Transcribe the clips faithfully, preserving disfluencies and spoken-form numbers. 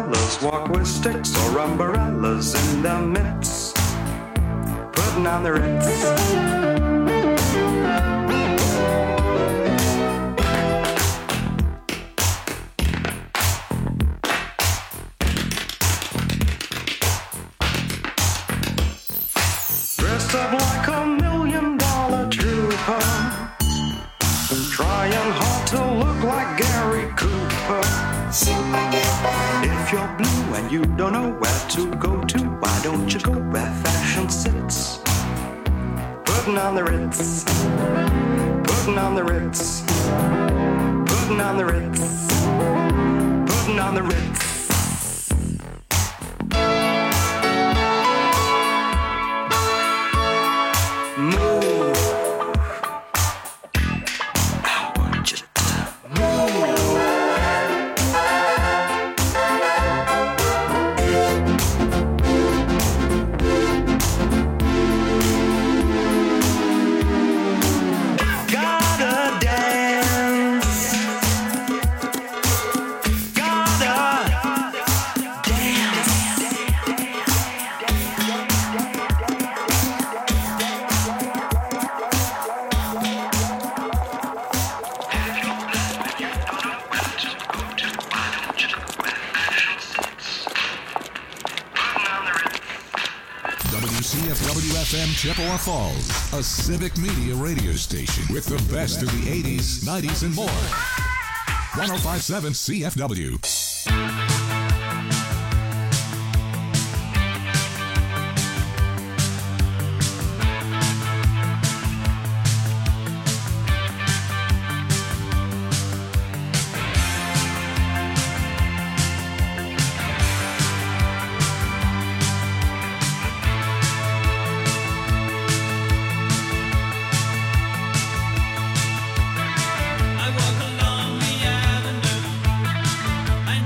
fellas walk with sticks or umbrellas in the midst, putting on the Ritz. Up like a million dollar trooper, trying hard to look like Gary Cooper. If you're blue and you don't know where to go to, why don't you go where fashion sits? Putting on the Ritz, putting on the Ritz, putting on the Ritz, putting on the Ritz. Chippewa Falls, a civic media radio station with the best of the eighties, nineties, and more. one oh five point seven C F W. I walk along the avenue. I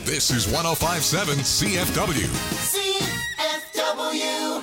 This is one oh five point seven C F W. C F W.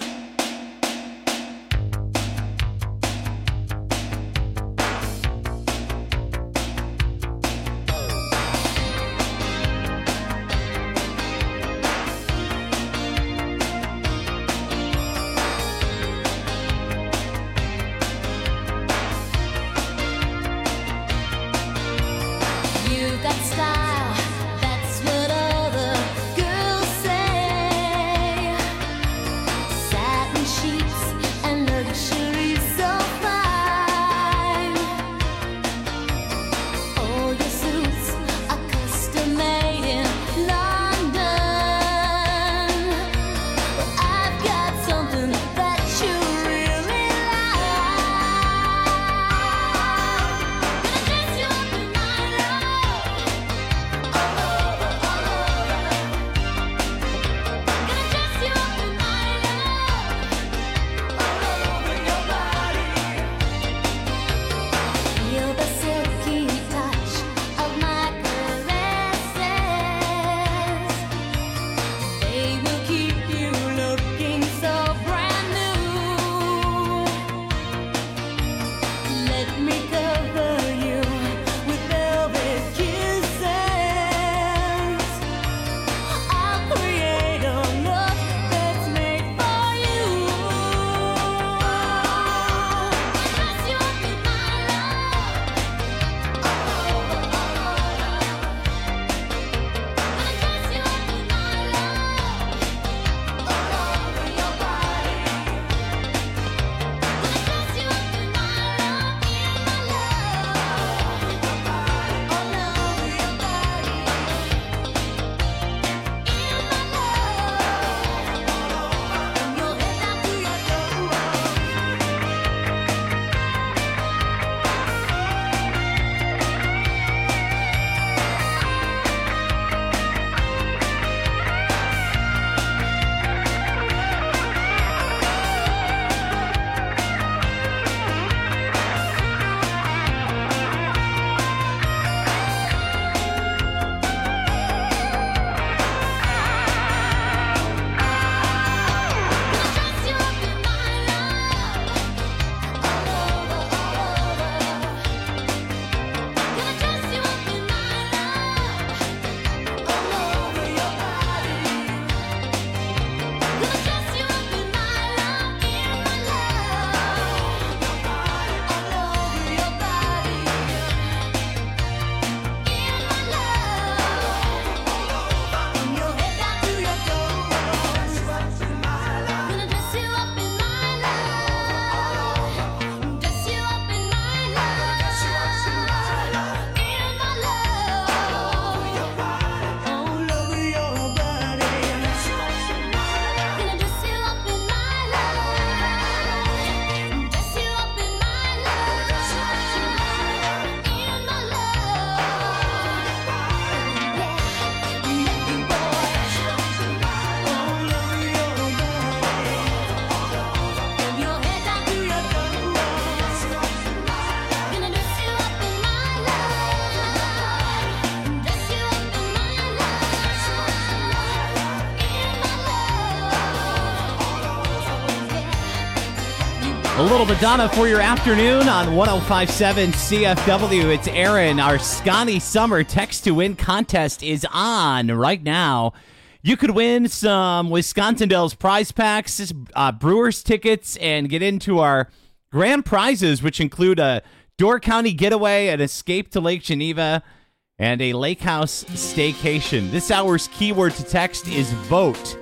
A little Madonna for your afternoon on one oh five point seven C F W. It's Aaron. Our Scotty Summer Text to Win contest is on right now. You could win some Wisconsin Dells prize packs, uh, Brewers tickets, and get into our grand prizes, which include a Door County getaway, an escape to Lake Geneva, and a lake house staycation. This hour's keyword to text is vote.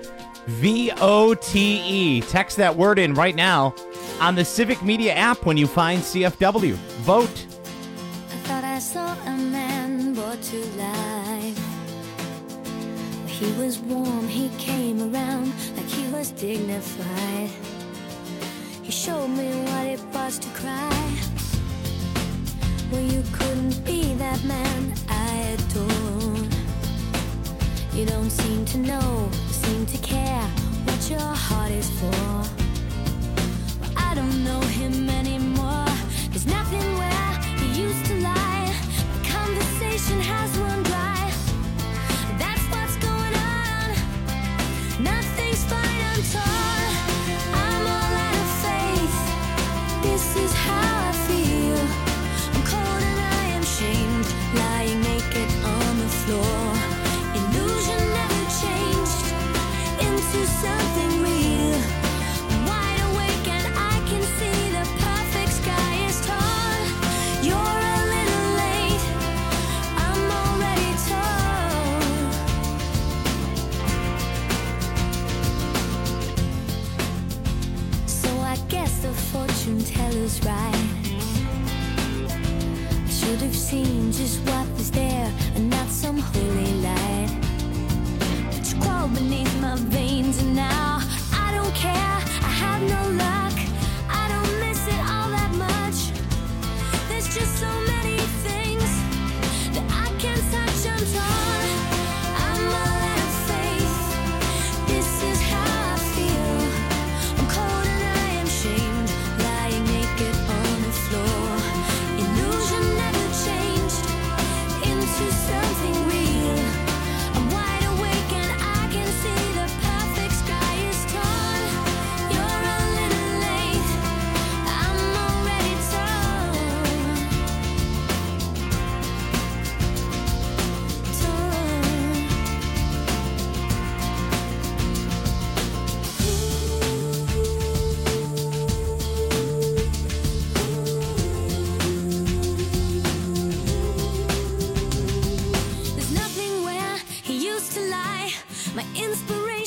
V O T E. Text that word in right now on the Civic Media app when you find C F W. Vote. I thought I saw a man brought to life. He was warm, he came around like he was dignified. He showed me what it was to cry. Well, you couldn't be that man I adore. You don't seem to know, seem to care what your heart is for. Well, I don't know him anymore. There's nothing where he used to lie. The conversation has run dry. That's what's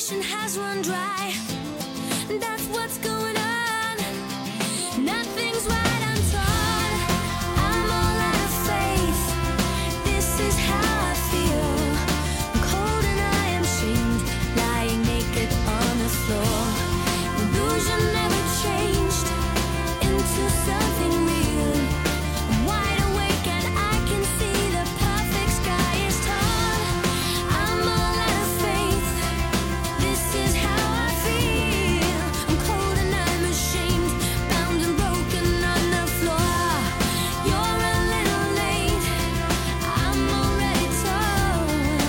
motivation has run dry. That's what's going on. Nothing's right, I'm torn. I'm all out of faith. This is how I feel. I'm cold and I am shamed, lying naked on the floor. Illusion never changed into something real. I'm wide awake and I can see the perfect sky is torn. I'm all out of faith. This is how I feel. I'm cold and I'm ashamed, bound and broken on the floor. You're a little late. I'm already torn.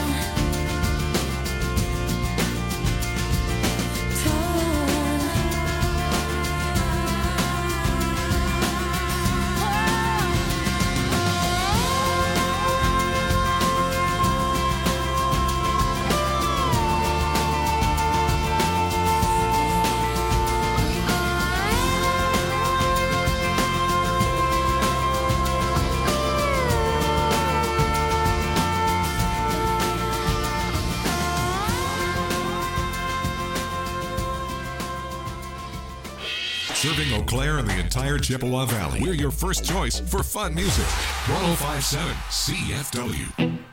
Serving Eau Claire and the entire Chippewa Valley. We're your first choice for fun music. one oh five point seven C F W.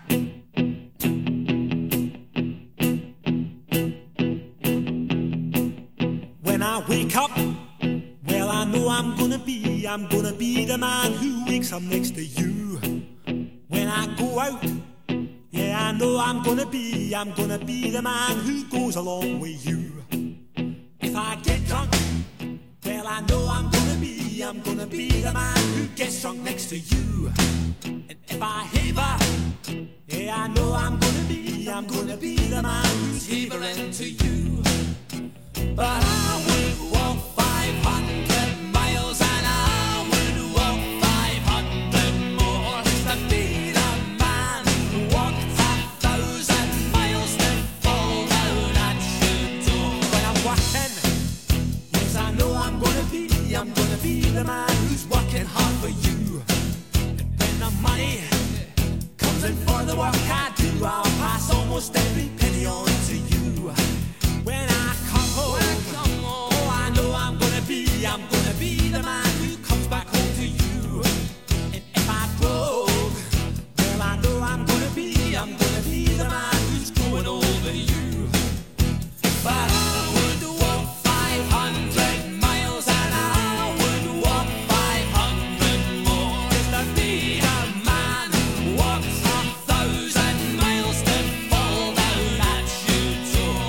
When I wake up, well, I know I'm gonna be, I'm gonna be the man who wakes up next to you. When I go out, yeah, I know I'm gonna be, I'm gonna be the man who goes along with you. If I get drunk, well, I know I'm gonna be, I'm gonna be the man who gets drunk next to you. And if I haver, yeah, I know I'm gonna be, I'm gonna be the man who's havering to you. But I would walk five hundred miles and I would walk five hundred more just to be the man who walked a thousand miles to fall down at your door. When I'm walking, yes, I know I'm gonna be, I'm gonna be the man who's working hard for you. And when the money comes in for the work I do, I'll pass almost every penny on to you. When I come home, oh, I know I'm gonna be, I'm gonna be the man who comes back home to you. And if I broke, well, I know I'm gonna be, I'm gonna be the man who's growing over you. But I would walk five hundred miles and I would walk five hundred more just to be the man who walks a thousand miles to fall down at your door.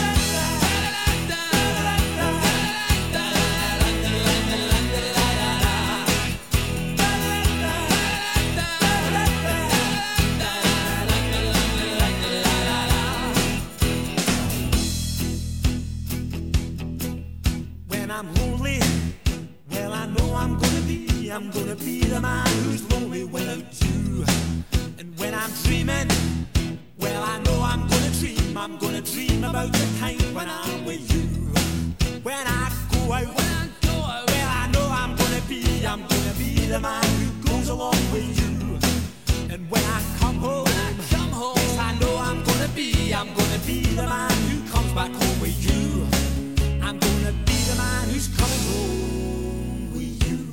When I'm lonely, well, I know I'm gonna be, I'm gonna be the man who's lonely without you. And when I'm dreaming, well, I know I'm gonna dream, I'm gonna dream about the time when I'm with you. When I go out, well, I know I'm gonna be, I'm gonna be the man who goes along with you. And when I come home, yes, I know I'm gonna be, I'm gonna be the man who comes back home with you. I'm gonna be the man who's coming home with you.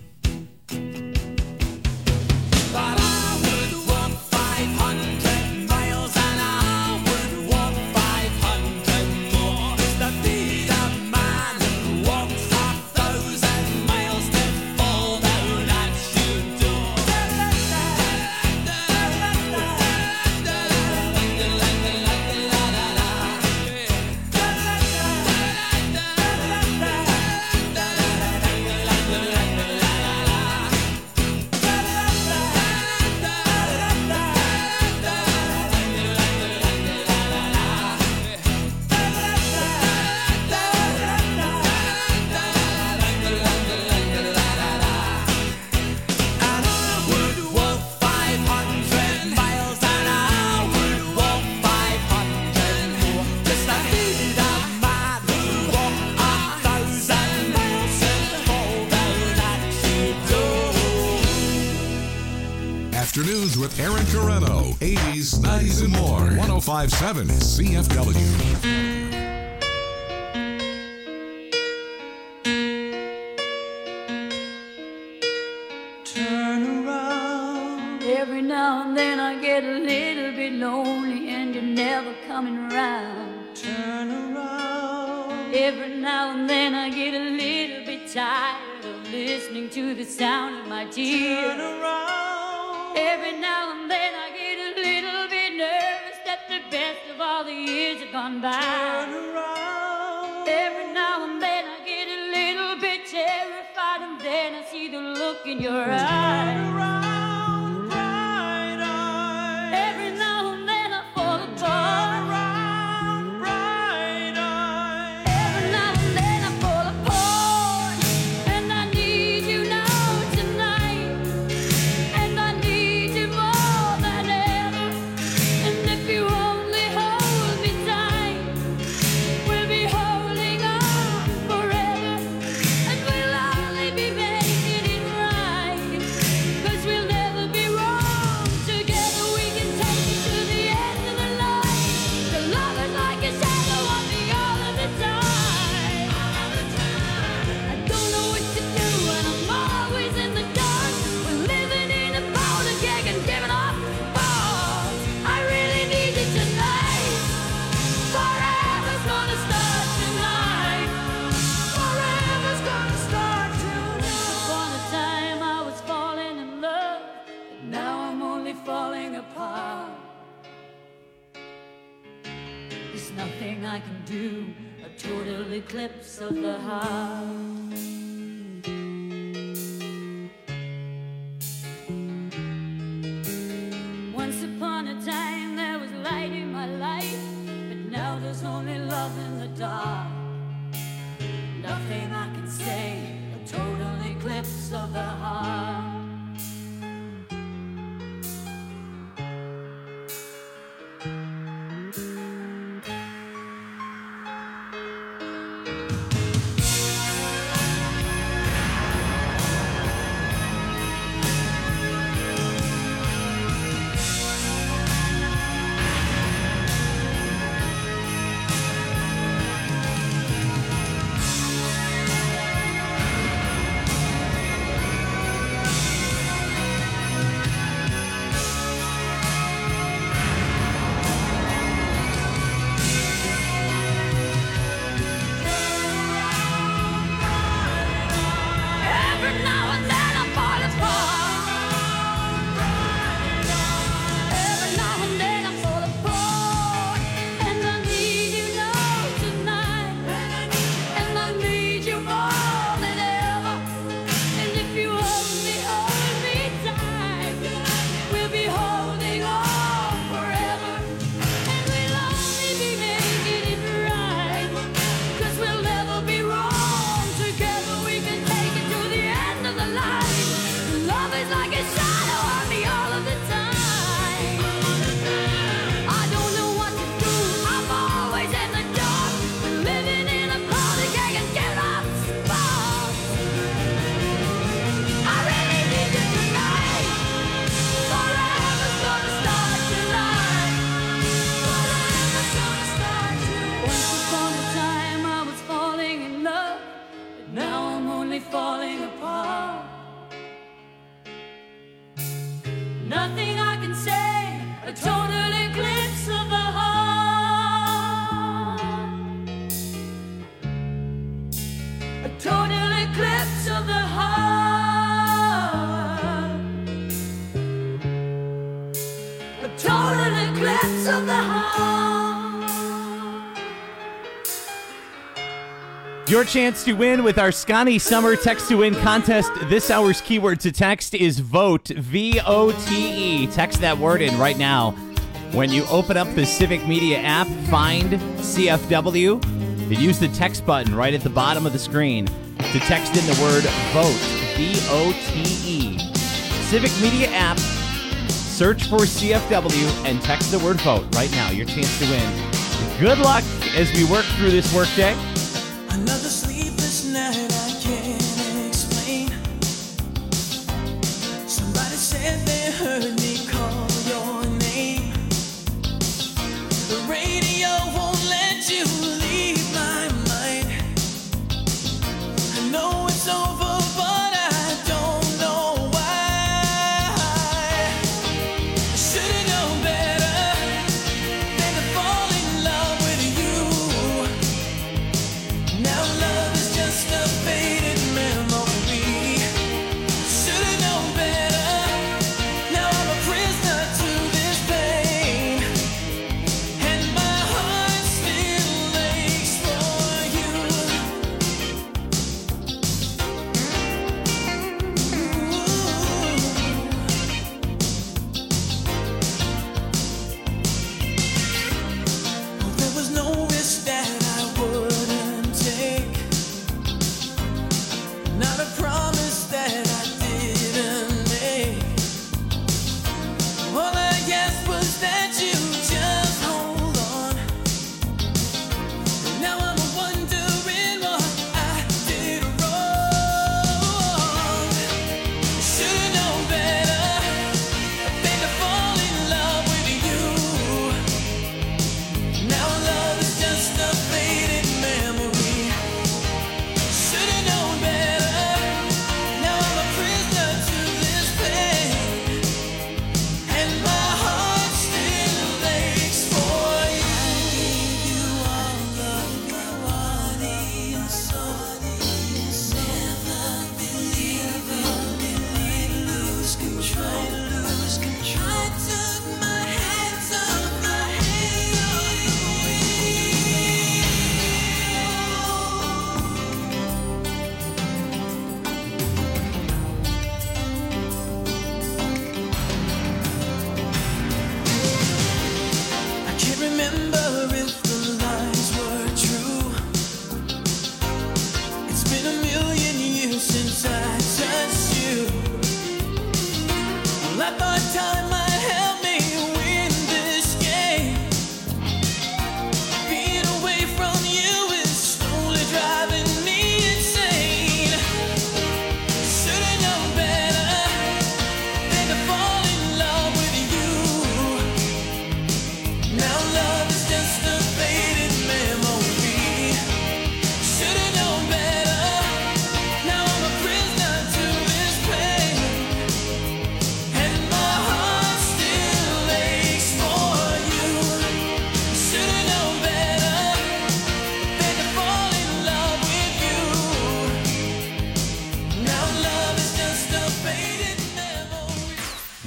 But I would walk five hundred miles and I would walk five hundred more just to be the man who walks a thousand miles to fall down at your door. Afternoons with Aaron Carreno. eighties, nineties, and more. one oh five point seven C F W. be lonely and you're never coming around. Turn around. Every now and then I get a little bit tired of listening to the sound of my tears. Turn around. Every now and then I get a little bit nervous that the best of all the years have gone by. Turn around. Every now and then I get a little bit terrified, and then I see the look in your eyes. Turn around, bright eyes. Every now and then I fall Turn apart. around, bright eyes. Every now and then I fall apart, and I need you now tonight, and I need you more than ever. And if you only hold me tight, we'll be holding on forever, and we'll only be making it right, 'cause we'll never be wrong. Together we can take it to the end of the line. The love is like a shadow on me all of the time. I don't know what to do, and I'm always in the dark. We're living in a powder keg and giving off balls. I really need you tonight. Forever's gonna start tonight. Forever's gonna start tonight. Once upon a time I was falling in love, but now I'm only falling apart. There's nothing I can do, a total eclipse of the heart. Once upon a time there was light in my life, but now there's only love in the dark. Nothing I can say, a total eclipse of the heart. Every now and then I fall apart. Every now and then I fall apart, and I need you now tonight, and I need you more than ever. And if you only hold me tight, we'll be holding on forever, and we'll only be making it right, 'cause we'll never be wrong. Together we can take it to the end of the line. Love is like a shadow on me all of the time. I don't know what to do, I'm always in the dark. We're living in a powder keg and giving off sparks. I really need you tonight. Forever's gonna start tonight. Forever's gonna start tonight. Once upon a time I was falling in love, but now I'm only falling apart. Nothing I can say, a total eclipse of the heart. A total eclipse of the heart. A total eclipse of the heart. Your chance to win with our Scotty Summer Text to Win contest. This hour's keyword to text is VOTE, V O T E. Text that word in right now. When you open up the Civic Media app, find C F W, then use the text button right at the bottom of the screen to text in the word VOTE, V O T E. Civic Media app, search for C F W, and text the word VOTE right now. Your chance to win. Good luck as we work through this workday. Another sleepless night I can't explain. Somebody said they heard me call your name. The radio won't let you leave my mind. I know it's over, but I don't know why. I should've known better.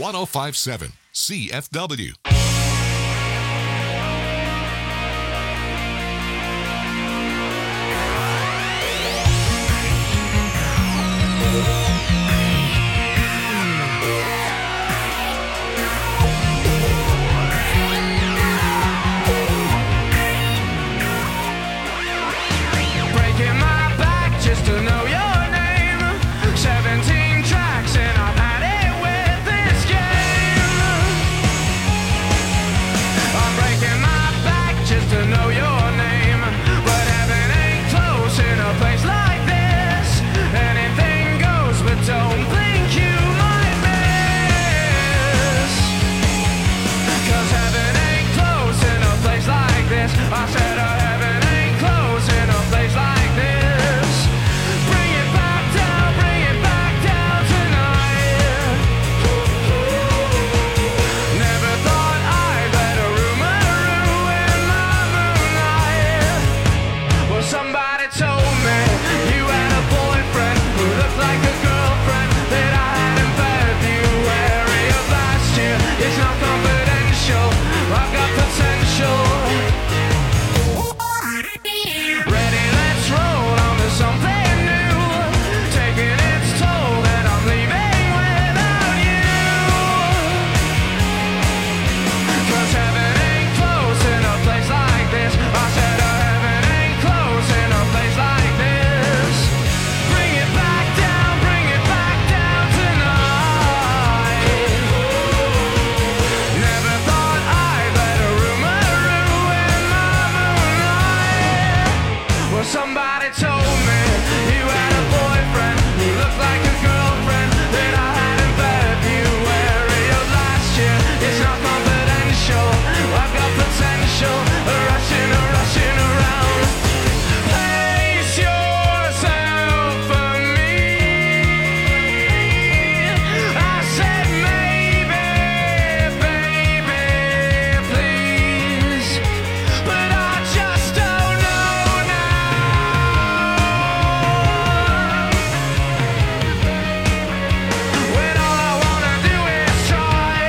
one oh five point seven C F W. Breaking my back just to know your name. Seventeen tracks and I've had it with this game. I'm breaking my back just to know your name. But heaven ain't close in a place like this. Anything goes, but don't think you might miss. Cause heaven ain't close in a place like this. I said uh, heaven ain't close in a place like this. Bring it back down, bring it back down tonight. Never thought I'd let a rumor ruin my moonlight. Well, somebody told me you had a boyfriend who looked like a girlfriend that I had in February of last year. It's not confidential, I've got potential. Ready, let's roll on to something new. Taking its toll and I'm leaving without you. Cause heaven ain't close in a place like this. I said uh, heaven ain't close in a place like this. Bring it back down, bring it back down tonight. Never thought I'd let a rumor ruin my moonlight. Well, somebody told me you had a boyfriend who looked like a girlfriend that I had in February of last year. It's not confidential, I've got potential, rushing, rushing around. Place yourself for me. I said maybe, baby, please, but I just don't know now. When all I wanna do is try.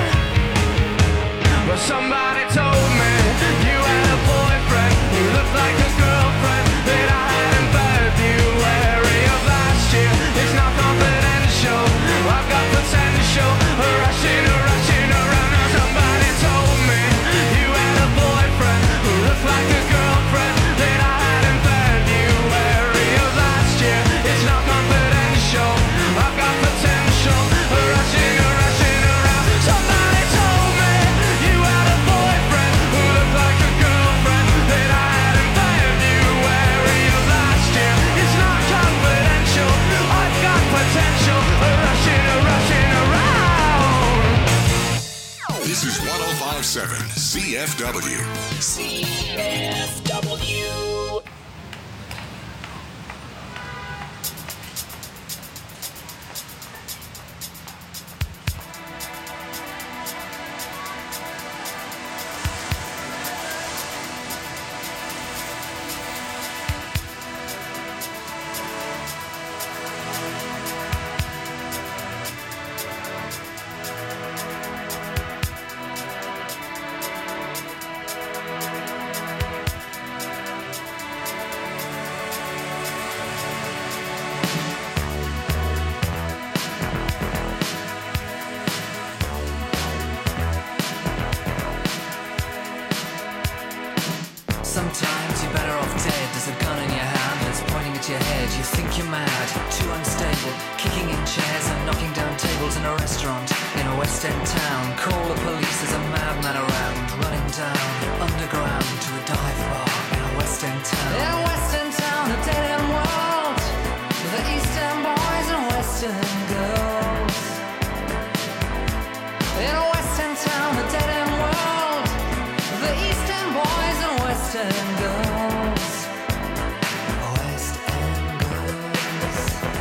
But somebody told me you had a boyfriend who looked like a girlfriend that I had in February of last year. It's not confidential, I've got potential, rushing, rushing around. Now somebody told me you had a boyfriend who looked like a girlfriend that I had in February of last year. It's not confidential, I've got potential, rushing, rushing around. Somebody told me you had a boyfriend who looked like a girlfriend that I had in February of last year. It's not confidential, I've got potential, rushing, rushing around. This is one oh five point seven C F W. C F W. Sometimes you're better off dead. There's a gun in your hand that's pointing at your head. You think you're mad, too unstable, kicking in chairs and knocking down tables in a restaurant in a West End town. Call the police, there's a madman around, running down underground to a dive bar in a West End town. In a West End town, a dead end world, the East End boys and West End girls. In a West End town, a dead end world, the East End boys and West End girls. West End girls.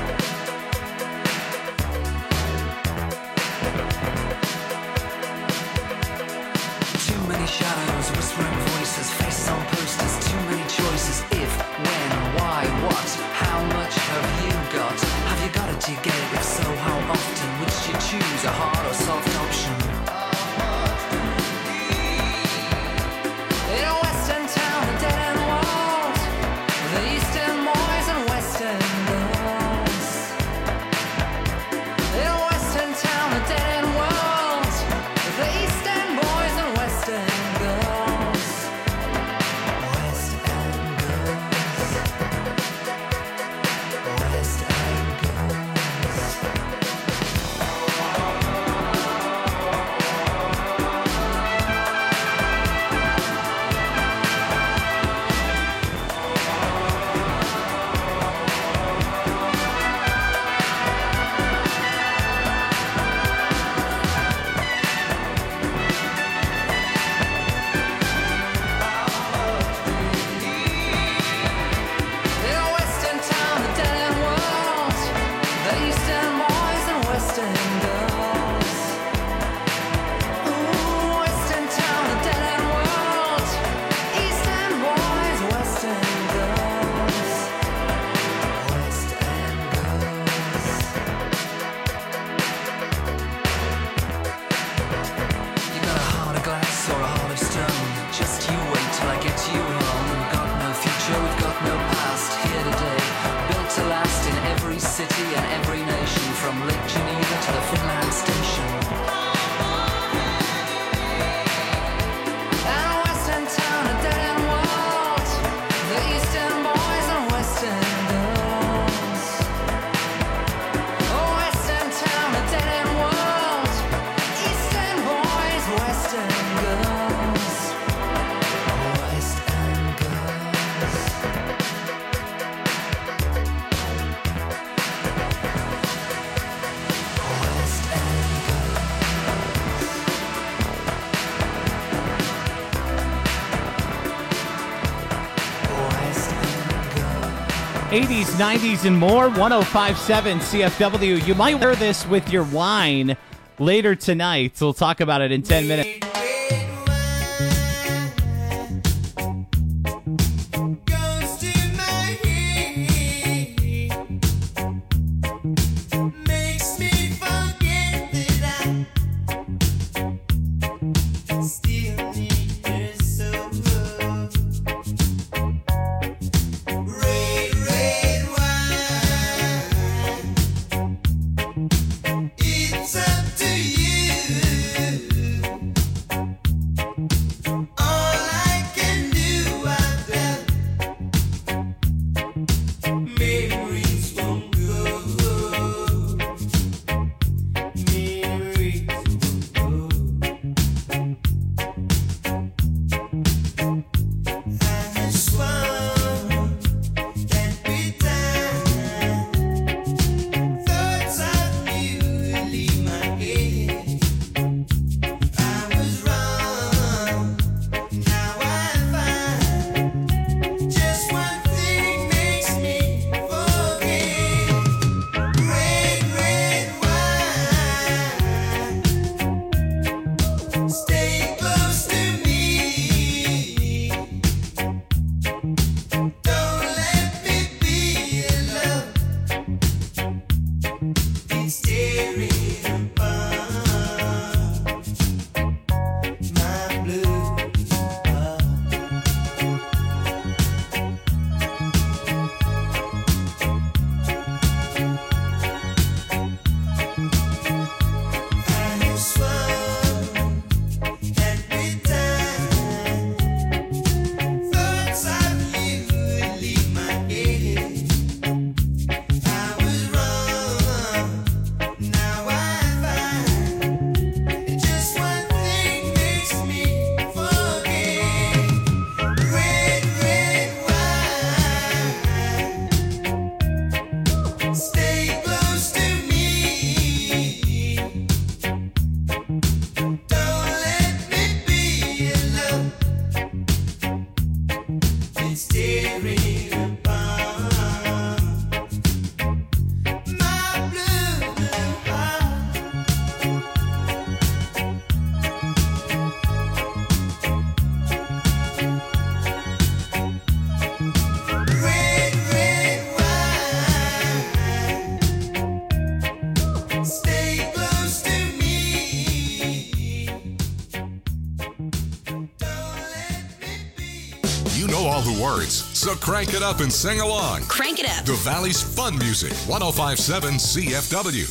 Too many shadows, whispering voices, faces on posters, too many choices. If, when, why, what, how much have you got? Have you got it, do you get it? If so, how often? Which do you choose, a hard or soft eighties, nineties, and more. one oh five point seven C F W. You might wear this with your wine later tonight. So we'll talk about it in ten minutes. Words. So crank it up and sing along. Crank it up. The Valley's fun music. one oh five point seven C F W.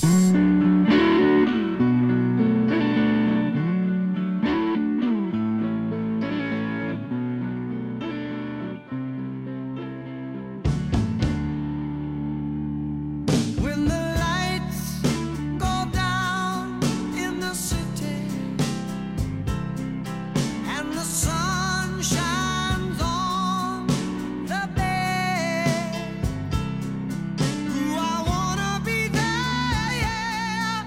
I wanna be there, yeah.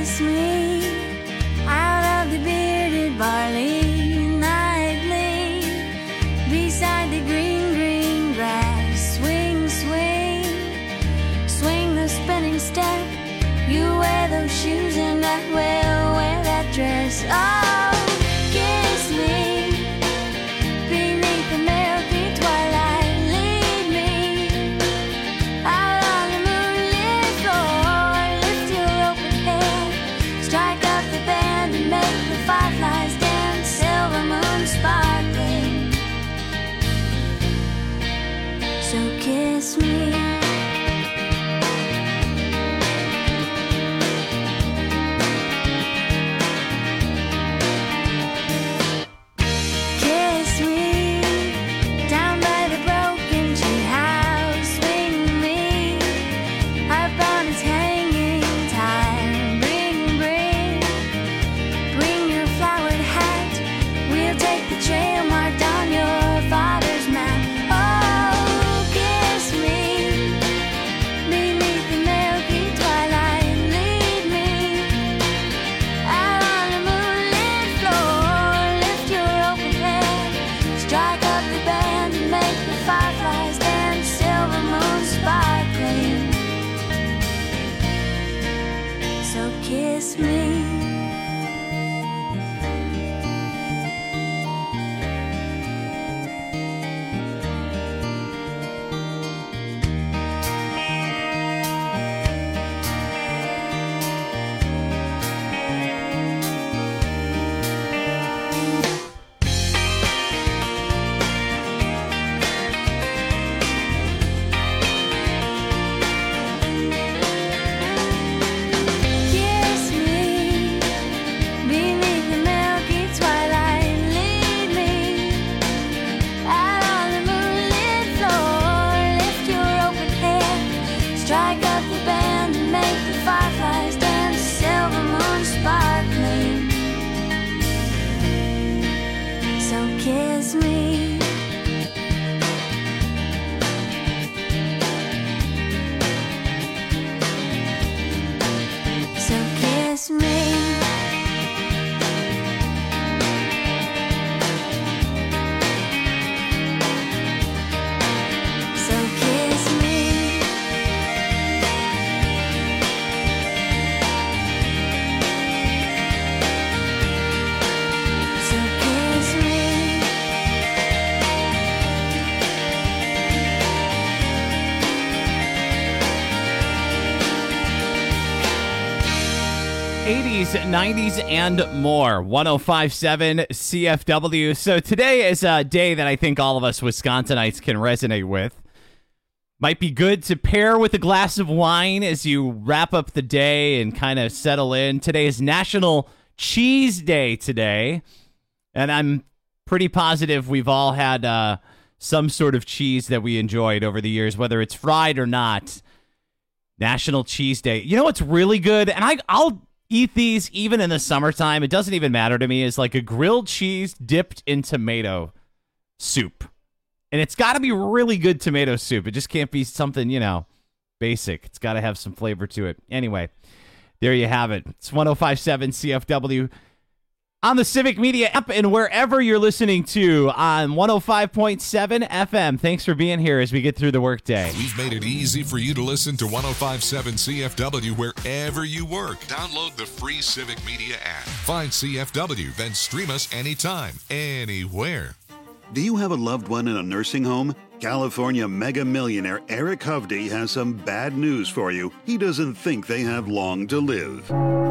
kiss me out of the bearded barley nightly, beside the green, green grass. Swing, swing, swing the spinning step. You wear those shoes and I will wear that dress. Oh, kiss me beneath the milky twilight. Lead me out on the moonlit floor. Lift your open head, strike up the band and make the fireflies dance. Silver moon sparkling. So kiss me. Kiss me down by the broken tree house. Swing me upon its hanging time. Bring, bring, bring your flowered hat. We'll take the trail marked on your father's map. Oh, kiss me beneath the milky twilight. Lead me out on the moonlit floor. Lift your open head, strike up the band and make the fireflies dance. Silver moon sparkling. So kiss me. Kiss me beneath the milky twilight. Lead me out on the moonlit floor. Lift your open head, strike up the band and make the fireflies dance. Silver moon sparkling. So kiss me. So kiss me. So kiss me. So kiss me. eighties, nineties, and more. one oh five point seven C F W. So today is a day that I think all of us Wisconsinites can resonate with. Might be good to pair with a glass of wine as you wrap up the day and kind of settle in. Today is National Cheese Day today. And I'm pretty positive we've all had uh, some sort of cheese that we enjoyed over the years, whether it's fried or not. National Cheese Day. You know what's really good? And I, I'll eat these even in the summertime. It doesn't even matter to me. Is like a grilled cheese dipped in tomato soup. And it's got to be really good tomato soup. It just can't be something, you know, basic. It's got to have some flavor to it. Anyway, there you have it. It's one oh five point seven C F W on the Civic Media app and wherever you're listening to on one oh five point seven F M. Thanks for being here as we get through the workday. We've made it easy for you to listen to one oh five point seven C F W wherever you work. Download the free Civic Media app. Find C F W, then stream us anytime, anywhere. Do you have a loved one in a nursing home? California mega millionaire Eric Hovde has some bad news for you. He doesn't think they have long to live.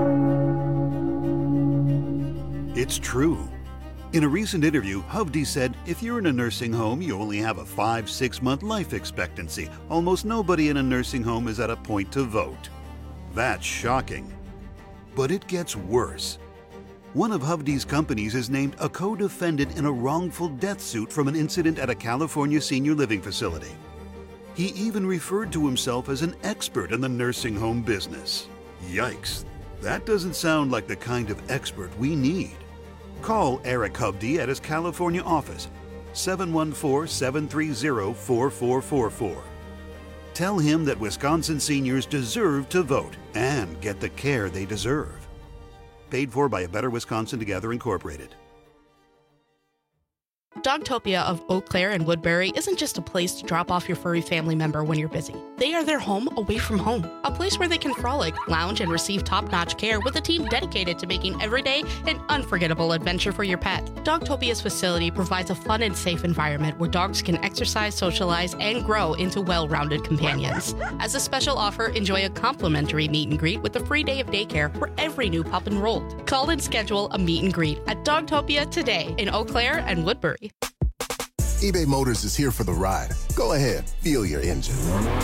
It's true. In a recent interview, Hovde said, if you're in a nursing home, you only have a five, six month life expectancy. Almost nobody in a nursing home is at a point to vote. That's shocking. But it gets worse. One of Hovde's companies is named a co-defendant in a wrongful death suit from an incident at a California senior living facility. He even referred to himself as an expert in the nursing home business. Yikes, that doesn't sound like the kind of expert we need. Call Eric Hovde at his California office, seven one four, seven three zero, four four four four. Tell him that Wisconsin seniors deserve to vote and get the care they deserve. Paid for by A Better Wisconsin Together Incorporated. Dogtopia of Eau Claire and Woodbury isn't just a place to drop off your furry family member when you're busy. They are their home away from home, a place where they can frolic, lounge, and receive top-notch care with a team dedicated to making every day an unforgettable adventure for your pet. Dogtopia's facility provides a fun and safe environment where dogs can exercise, socialize, and grow into well-rounded companions. As a special offer, enjoy a complimentary meet and greet with a free day of daycare for every new pup enrolled. Call and schedule a meet and greet at Dogtopia today in Eau Claire and Woodbury. eBay Motors is here for the ride. Go ahead, feel your engine.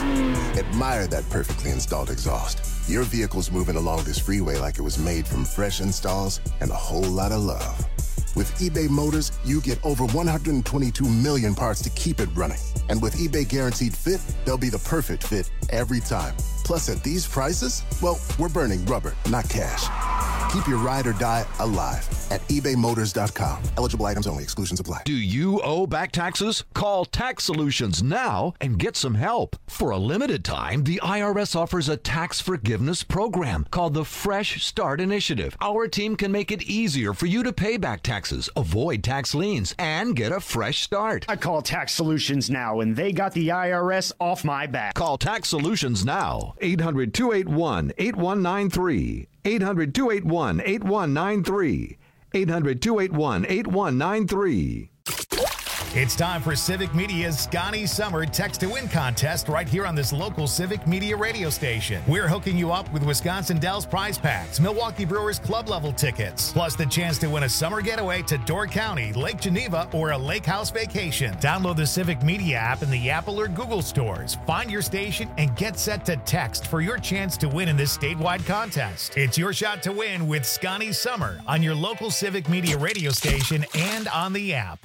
Admire that perfectly installed exhaust. Your vehicle's moving along this freeway like it was made from fresh installs and a whole lot of love. With eBay Motors, you get over one hundred twenty-two million parts to keep it running. And with eBay Guaranteed Fit, they'll be the perfect fit every time. Plus, at these prices, well, we're burning rubber, not cash. Keep your ride or die alive at ebay motors dot com. Eligible items only. Exclusions apply. Do you owe back taxes? Call Tax Solutions now and get some help. For a limited time, the I R S offers a tax forgiveness program called the Fresh Start Initiative. Our team can make it easier for you to pay back taxes, avoid tax liens, and get a fresh start. I call Tax Solutions now, and they got the I R S off my back. Call Tax Solutions now. eight hundred, two eight one, eight one nine three. eight hundred, two eight one, eight one nine three. eight hundred, two eight one, eight one nine three. It's time for Civic Media's Scotty Summer Text to Win contest right here on this local Civic Media radio station. We're hooking you up with Wisconsin Dells prize packs, Milwaukee Brewers club level tickets, plus the chance to win a summer getaway to Door County, Lake Geneva, or a lake house vacation. Download the Civic Media app in the Apple or Google stores. Find your station and get set to text for your chance to win in this statewide contest. It's your shot to win with Scotty Summer on your local Civic Media radio station and on the app.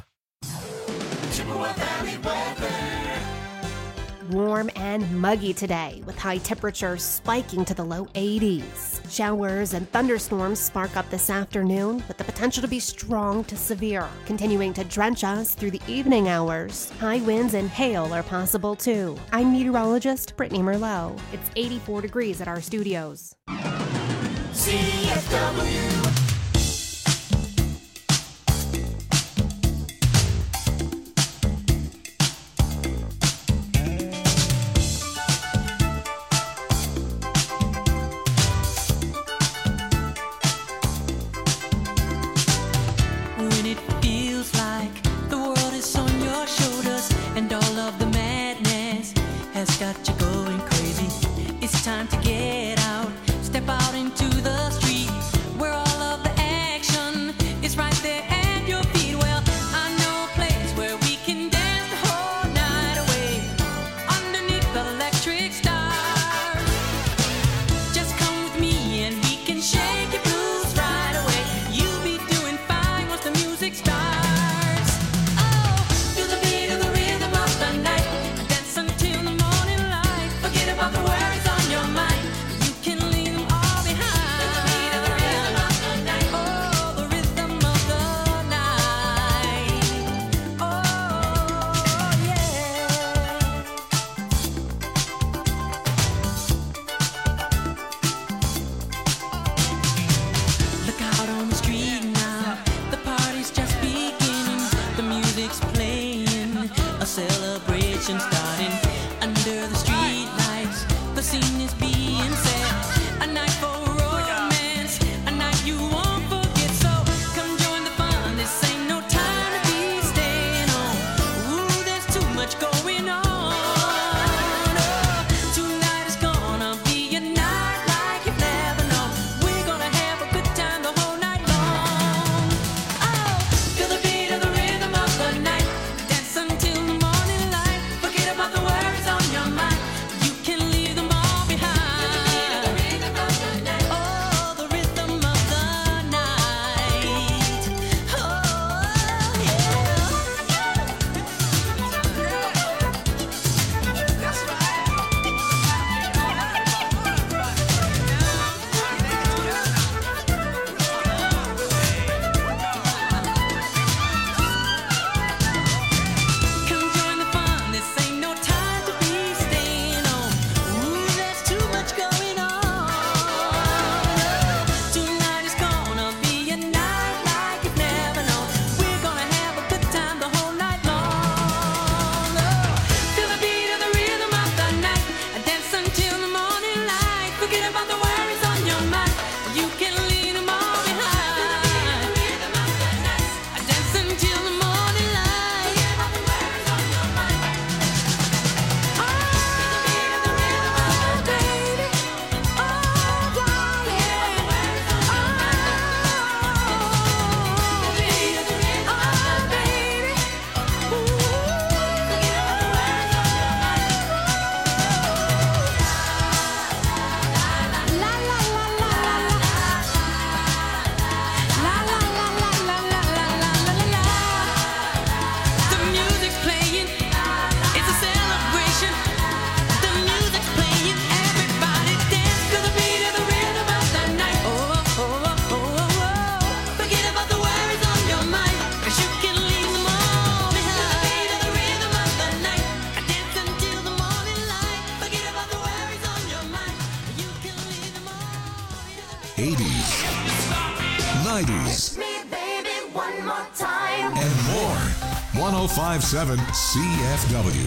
Chippewa Valley weather. Warm and muggy today, with high temperatures spiking to the low eighties. Showers and thunderstorms spark up this afternoon, with the potential to be strong to severe, continuing to drench us through the evening hours. High winds and hail are possible too. I'm meteorologist Brittany Merlot. It's eighty-four degrees at our studios. C F W. Got you going crazy. It's time to get out. Step out into the street where all of the action is right there at your feet. Well, I know a place where we can dance the whole night away underneath the electric stars. Just come with me and we can shake your blues right away. You'll be doing fine once the music starts. Oh, feel the beat of the rhythm of the night. Dance until the morning. Forget about the worries on your mind. You can leave them all behind. The beat of the rhythm of the night. Oh, the rhythm of the night. Oh, yeah. Look out on the street now. The party's just beginning. The music's playing. A celebration starting under the street. The scene is being set, a night for romance, a night you won't forget. So come join the fun. This ain't no time to be staying home. Ooh, there's too much going on. Oh, tonight is gonna be a night like you've never known. We're gonna have a good time the whole night long. Oh, feel the beat of the rhythm of the night. Dance until the morning light. Forget about the worries on your mind. eighties, nineties, One more time. and more. one oh five point seven C F W.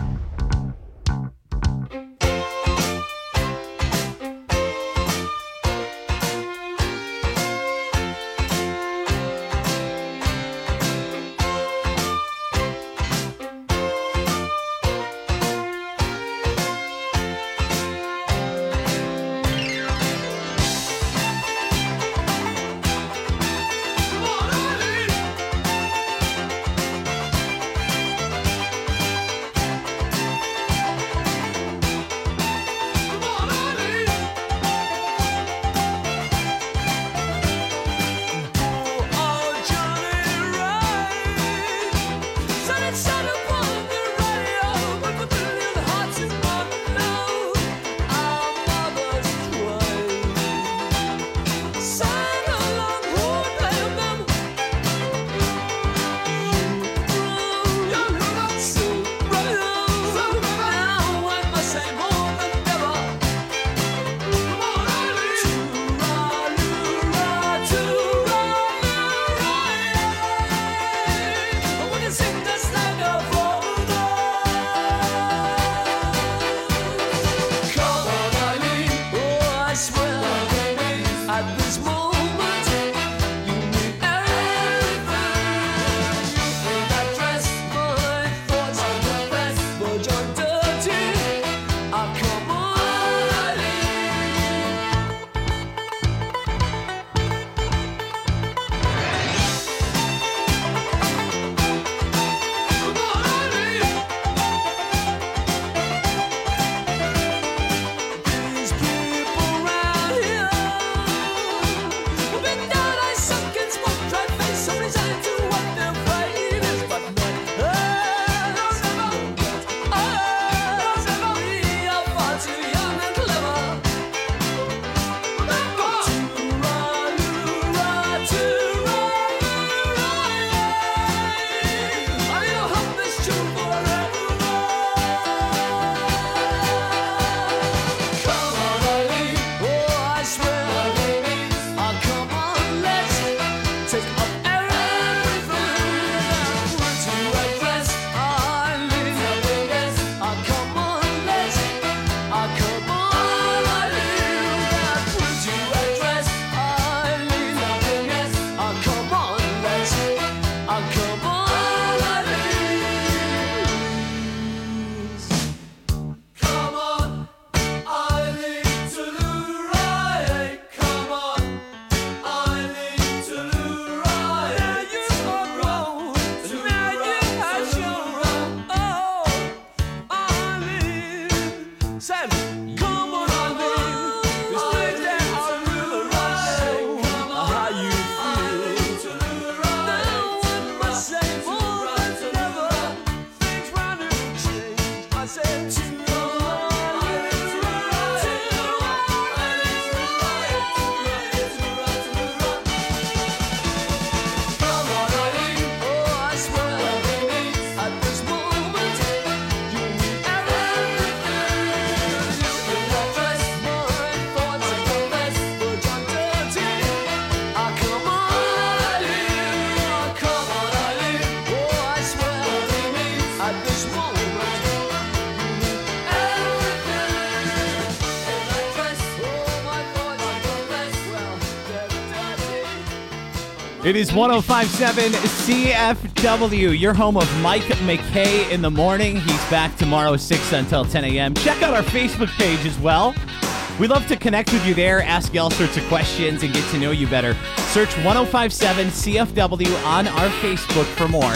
It is one oh five point seven C F W, your home of Mike McKay in the morning. He's back tomorrow, six until ten a.m. Check out our Facebook page as well. We love to connect with you there, ask you all sorts of questions, and get to know you better. Search one oh five point seven C F W on our Facebook for more.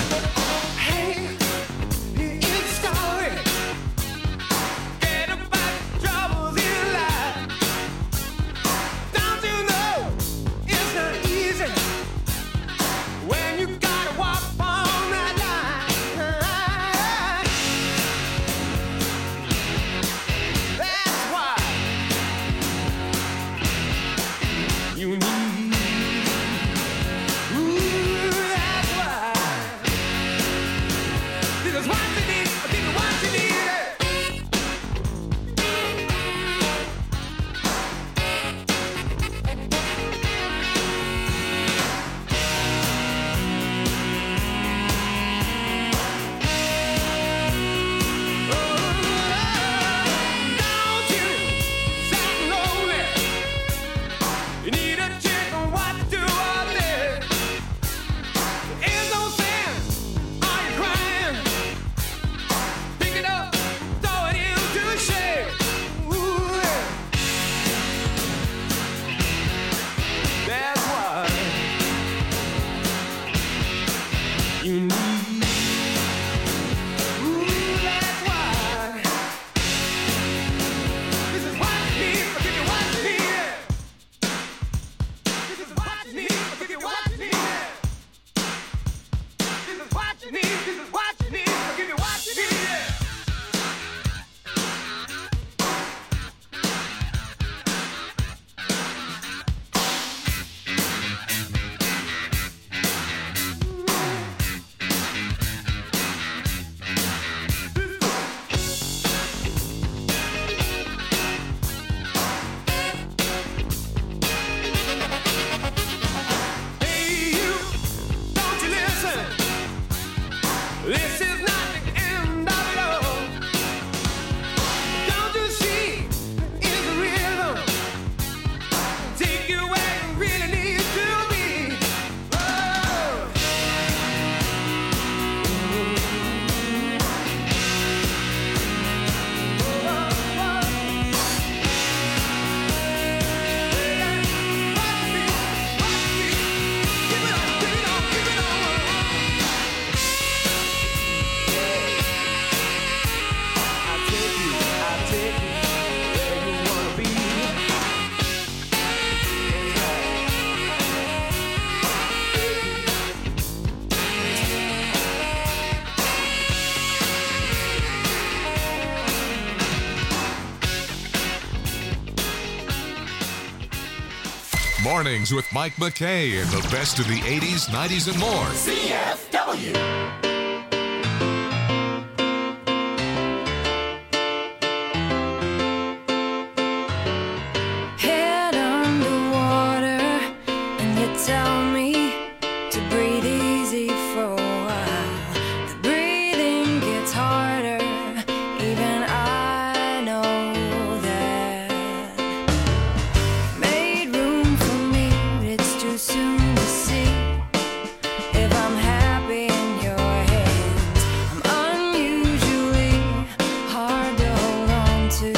Mornings with Mike McKay and the best of the eighties, nineties, and more. C F W. Head underwater, and you tell me to breathe easy for a while. The breathing gets harder, even I know that. Made room for me, but it's too soon to see if I'm happy in your hands. I'm unusually hard to hold on to.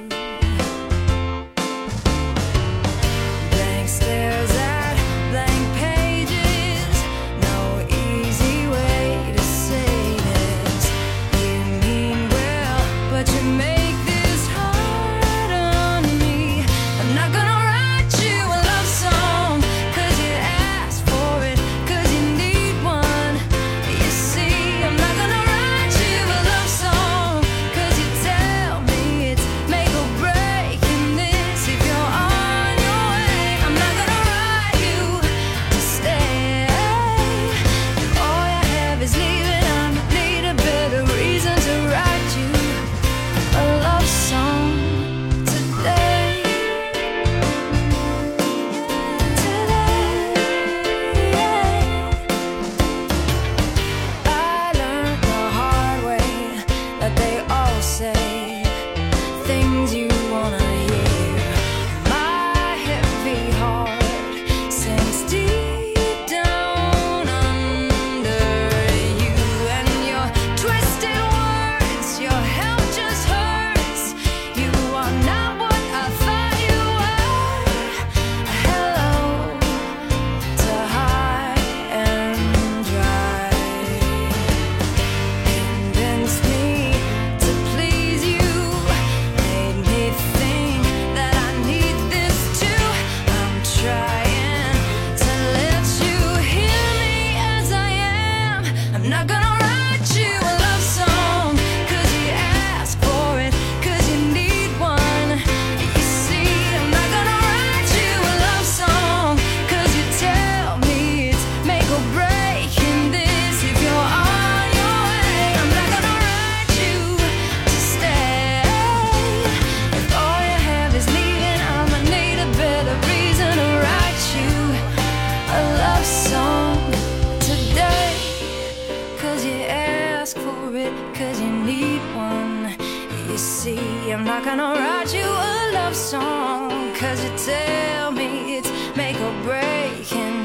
Blank stares at blank pages. No easy way to say this. You mean well, but you make this hard on me. I'm not gonna write you a love song, 'cause you asked for it, 'cause you need one. You see, I'm not gonna write you a love song, 'cause you tell me it's make or break in this. If you're on your way, I'm not gonna write you to stay. If all you have is leaving, I need a better reason to write you a love song today. I learned the hard way that they all say things you wanna hear. My heavy heart sinks deep down under you, and your twisted words, your help just hurts. You are not what I thought you were. Hello to high and dry. Convinced me to please you, made me think that I need this too. I'm trying to let you hear me as I am. I'm not gonna write you a love song, 'cause you asked for it, 'cause you need one. You see, I'm not gonna write you a love song, 'cause you tell me it's make or break in this. If you're on your way, I'm not gonna write you to stay. If all you have is leaving, I'ma need a better reason to write you a love song today. 'Cause you ask for it, 'cause you need one. You see, I'm not gonna write you a love song, 'cause you tell me it's make or break. And